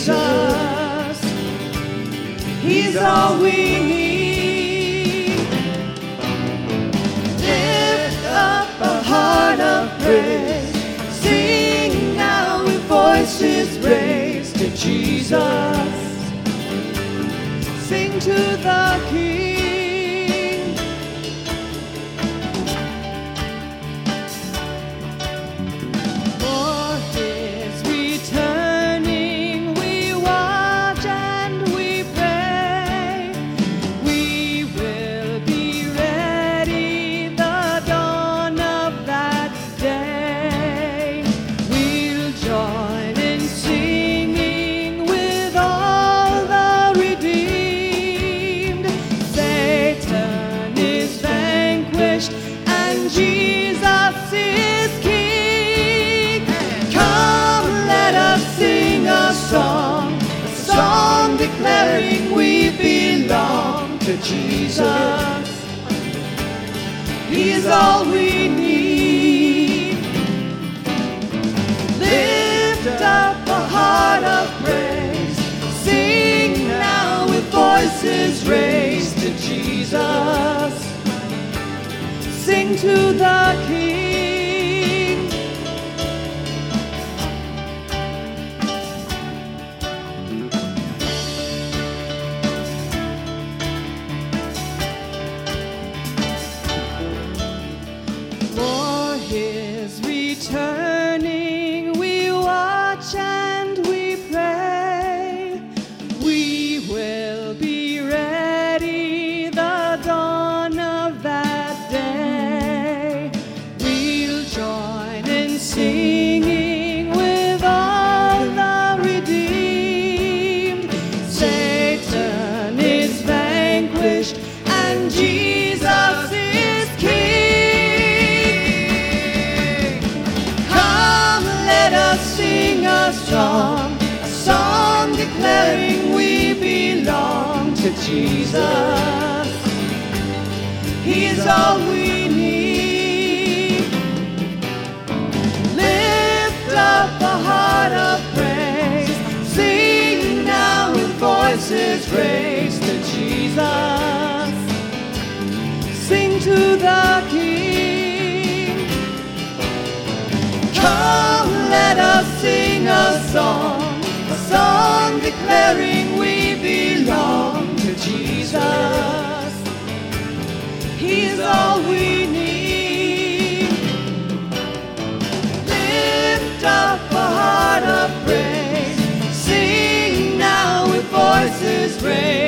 Jesus. He's all we need. Lift up a heart of praise. Sing now with voices raised to Jesus. Sing to the King. For His returning we watch and we pray. We will be ready the dawn of that day. We'll join in singing with all the redeemed. Satan is vanquished and Jesus is King. Come, let us sing a song declaring we belong to Jesus. He is all we need. Lift up a heart of praise. Sing now with voices raised to Jesus. Sing to the King. For His returning we watch and we pray. We will be ready the dawn of that day. We'll join in singing with all the redeemed. Satan is vanquished and Jesus is King. Come, let us sing a song declaring we belong to Jesus. He is all we need. Lift up a heart of praise. Sing now with voices raised to Jesus. Sing to the King. Come, let us sing a song declaring we belong to Jesus. He's all we need. Lift up a heart of praise. Sing now with voices raised.